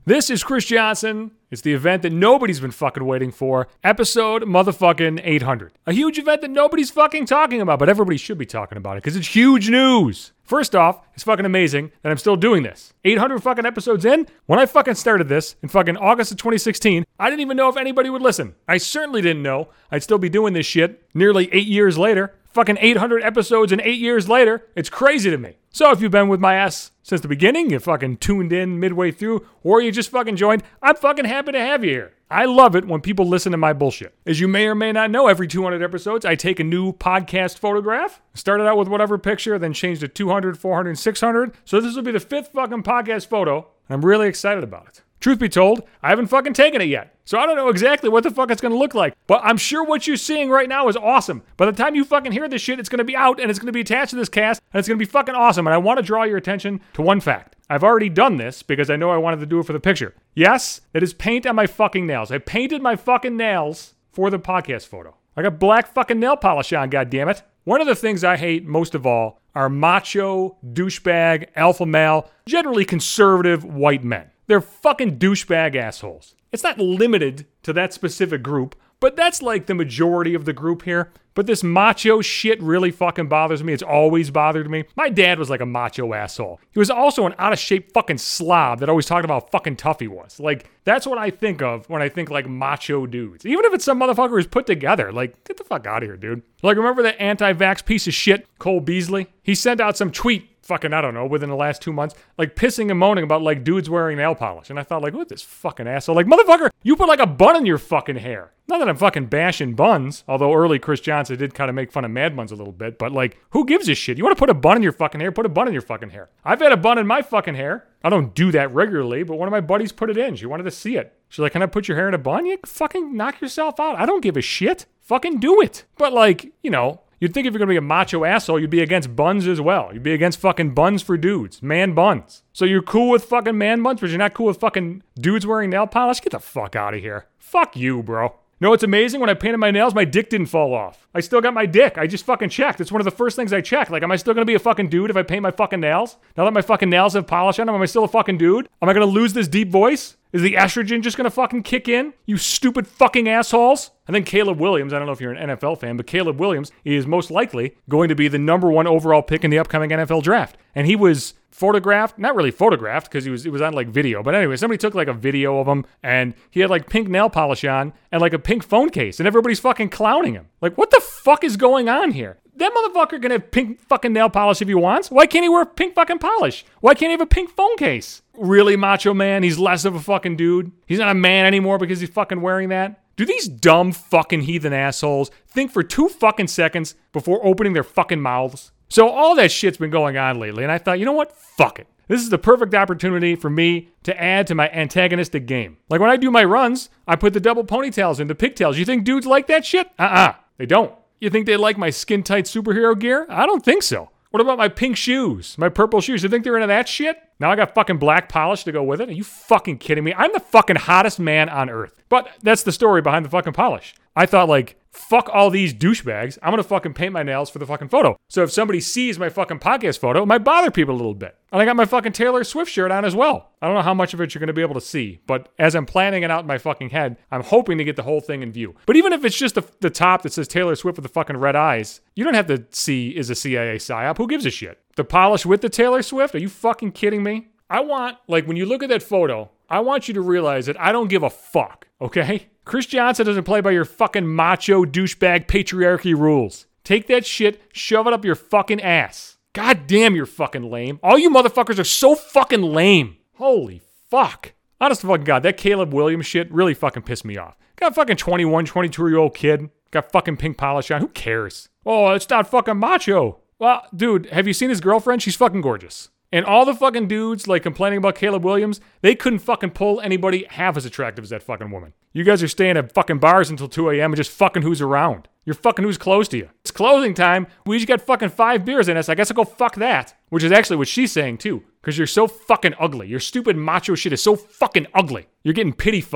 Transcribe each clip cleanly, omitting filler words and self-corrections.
This is Chris Johnson. It's the event that nobody's been fucking waiting for. Episode motherfucking 800. A huge event that nobody's fucking talking about, but everybody should be talking about it because it's huge news. First off, it's fucking amazing that I'm still doing this. 800 fucking episodes in? When I fucking started this in fucking August of 2016, I didn't even know if anybody would listen. I certainly didn't know I'd still be doing this shit nearly 8 years later. Fucking 800 episodes and 8 years later. It's crazy to me. So if you've been with my ass since the beginning, you fucking tuned in midway through, or you just fucking joined, I'm fucking happy to have you here. I love it when people listen to my bullshit. As you may or may not know, every 200 episodes, I take a new podcast photograph. Started out with whatever picture, then changed to 200, 400, 600. So this will be the 5th fucking podcast photo, and I'm really excited about it. Truth be told, I haven't fucking taken it yet. So I don't know exactly what the fuck it's going to look like. But I'm sure what you're seeing right now is awesome. By the time you fucking hear this shit, it's going to be out and it's going to be attached to this cast and it's going to be fucking awesome. And I want to draw your attention to one fact. I've already done this because I know I wanted to do it for the picture. Yes, it is paint on my fucking nails. I painted my fucking nails for the podcast photo. I got black fucking nail polish on, goddammit. One of the things I hate most of all are macho, douchebag, alpha male, generally conservative white men. They're fucking douchebag assholes. It's not limited to that specific group, but that's like the majority of the group here. But this macho shit really fucking bothers me. It's always bothered me. My dad was like a macho asshole. He was also an out-of-shape fucking slob that always talked about how fucking tough he was. Like, that's what I think of when I think like macho dudes. Even if it's some motherfucker who's put together. Like, get the fuck out of here, dude. Like, remember that anti-vax piece of shit, Cole Beasley? He sent out some tweet fucking, I don't know, within the last 2 months, like pissing and moaning about like dudes wearing nail polish. And I thought like, what this fucking asshole? Like, motherfucker, you put like a bun in your fucking hair. Not that I'm fucking bashing buns, although early Chris Johnson did kind of make fun of Mad Buns a little bit, but like, who gives a shit? You want to put a bun in your fucking hair? Put a bun in your fucking hair. I've had a bun in my fucking hair. I don't do that regularly, but one of my buddies put it in. She wanted to see it. She's like, can I put your hair in a bun? You fucking knock yourself out. I don't give a shit. Fucking do it. But like, you know, you'd think if you're going to be a macho asshole, you'd be against buns as well. You'd be against fucking buns for dudes. Man buns. So you're cool with fucking man buns, but you're not cool with fucking dudes wearing nail polish? Get the fuck out of here. Fuck you, bro. You know what's amazing? When I painted my nails, my dick didn't fall off. I still got my dick. I just fucking checked. It's one of the first things I check. Like, am I still going to be a fucking dude if I paint my fucking nails? Now that my fucking nails have polish on them, am I still a fucking dude? Am I going to lose this deep voice? Is the estrogen just going to fucking kick in? You stupid fucking assholes. And then Caleb Williams, I don't know if you're an NFL fan, but Caleb Williams is most likely going to be the #1 overall pick in the upcoming NFL draft. And he was photographed, not really photographed because it was on like video. But anyway, somebody took like a video of him and he had like pink nail polish on and like a pink phone case and everybody's fucking clowning him. Like, what the fuck is going on here? That motherfucker can have pink fucking nail polish if he wants. Why can't he wear pink fucking polish? Why can't he have a pink phone case? Really, macho man? He's less of a fucking dude? He's not a man anymore because he's fucking wearing that? Do these dumb fucking heathen assholes think for 2 fucking seconds before opening their fucking mouths? So all that shit's been going on lately, and I thought, you know what? Fuck it. This is the perfect opportunity for me to add to my antagonistic game. Like when I do my runs, I put the double ponytails and the pigtails. You think dudes like that shit? They don't. You think they like my skin-tight superhero gear? I don't think so. What about my pink shoes? My purple shoes? You think they're into that shit? Now I got fucking black polish to go with it? Are you fucking kidding me? I'm the fucking hottest man on earth. But that's the story behind the fucking polish. I thought like, fuck all these douchebags. I'm gonna fucking paint my nails for the fucking photo. So if somebody sees my fucking podcast photo, it might bother people a little bit. And I got my fucking Taylor Swift shirt on as well. I don't know how much of it you're gonna be able to see, but as I'm planning it out in my fucking head, I'm hoping to get the whole thing in view. But even if it's just the top that says Taylor Swift with the fucking red eyes, you don't have to see is a CIA psyop. Who gives a shit? The polish with the Taylor Swift? Are you fucking kidding me? I want, like, when you look at that photo, I want you to realize that I don't give a fuck, okay? Chris Johnson doesn't play by your fucking macho douchebag patriarchy rules. Take that shit, shove it up your fucking ass. God damn, you're fucking lame. All you motherfuckers are so fucking lame. Holy fuck. Honest to fucking God, that Caleb Williams shit really fucking pissed me off. Got a fucking 21, 22-year-old kid. Got fucking pink polish on. Who cares? Oh, it's not fucking macho. Well, dude, have you seen his girlfriend? She's fucking gorgeous. And all the fucking dudes, like, complaining about Caleb Williams, they couldn't fucking pull anybody half as attractive as that fucking woman. You guys are staying at fucking bars until 2 a.m. and just fucking who's around. You're fucking who's close to you. It's closing time. We just got fucking 5 beers in us. I guess I'll go fuck that. Which is actually what she's saying, too. Because you're so fucking ugly. Your stupid macho shit is so fucking ugly. You're getting pity fucked.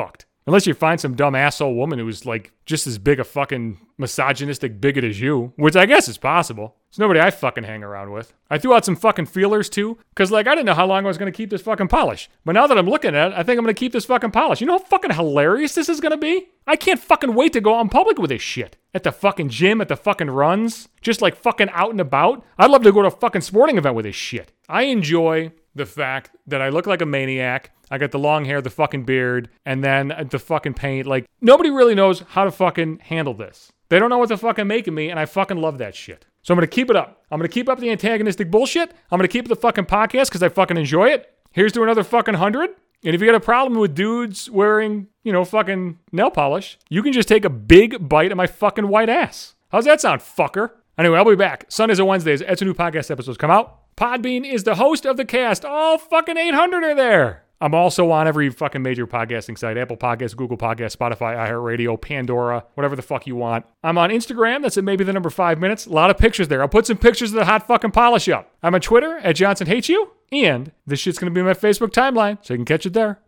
Unless you find some dumb asshole woman who's like just as big a fucking misogynistic bigot as you, which I guess is possible. It's nobody I fucking hang around with. I threw out some fucking feelers too, because like I didn't know how long I was going to keep this fucking polish. But now that I'm looking at it, I think I'm going to keep this fucking polish. You know how fucking hilarious this is going to be? I can't fucking wait to go out in public with this shit. At the fucking gym, at the fucking runs, just like fucking out and about. I'd love to go to a fucking sporting event with this shit. I enjoy the fact that I look like a maniac. I got the long hair, the fucking beard, and then the fucking paint. Like, nobody really knows how to fucking handle this. They don't know what to fucking make of me, and I fucking love that shit. So I'm going to keep it up. I'm going to keep up the antagonistic bullshit. I'm going to keep the fucking podcast because I fucking enjoy it. Here's to another fucking 100. And if you got a problem with dudes wearing, fucking nail polish, you can just take a big bite of my fucking white ass. How's that sound, fucker? Anyway, I'll be back Sundays and Wednesdays as new podcast episodes come out. Podbean is the host of the cast. All fucking 800 are there. I'm also on every fucking major podcasting site. Apple Podcasts, Google Podcasts, Spotify, iHeartRadio, Pandora, whatever the fuck you want. I'm on Instagram. That's at maybe the number 5 minutes. A lot of pictures there. I'll put some pictures of the hot fucking polish up. I'm on Twitter at Johnson Hates You. And this shit's going to be on my Facebook timeline, so you can catch it there.